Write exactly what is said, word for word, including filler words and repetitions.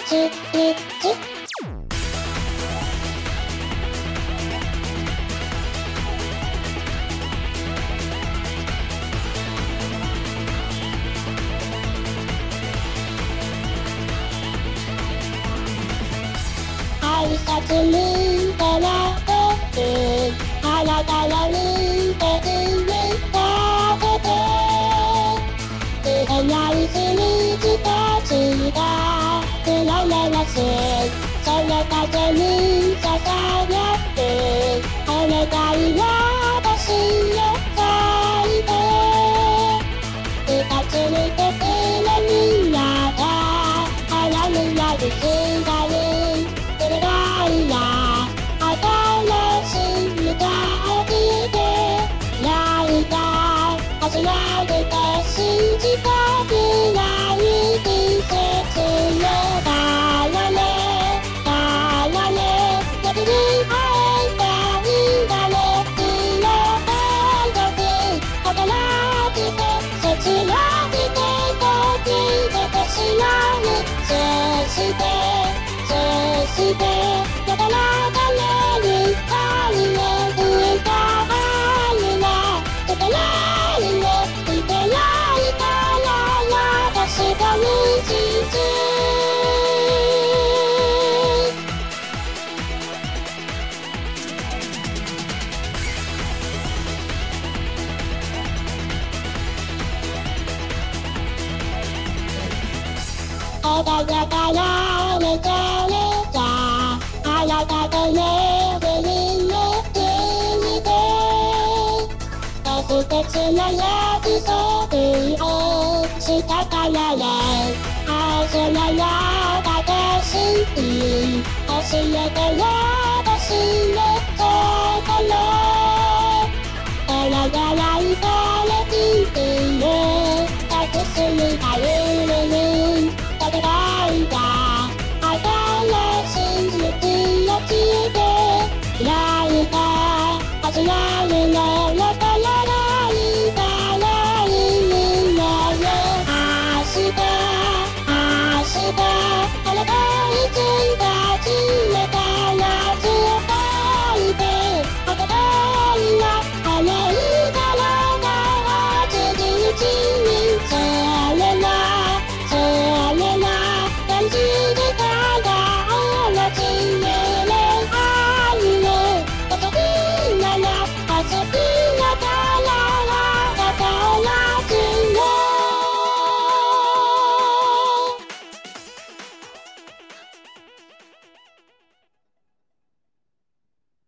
ちいち挨拶に照らせる花から見ているだけで言えない秘密たちがふらめらすその風にささやくお願い私へ咲いて二つにてくれみんなが花になる光それがいや新しい歌を聴いて泣いた走られて信じたくない季節の流れ流れ巡り会えたんだね色が時働きて切なくて時でてしまうそしてそしてやたらかれる太陽上がるなとからるねいてないから私が無実枝がかられちゃれちゃあなたと巡り巡りで別々な約束をしたからね青空の中で好き教えてよ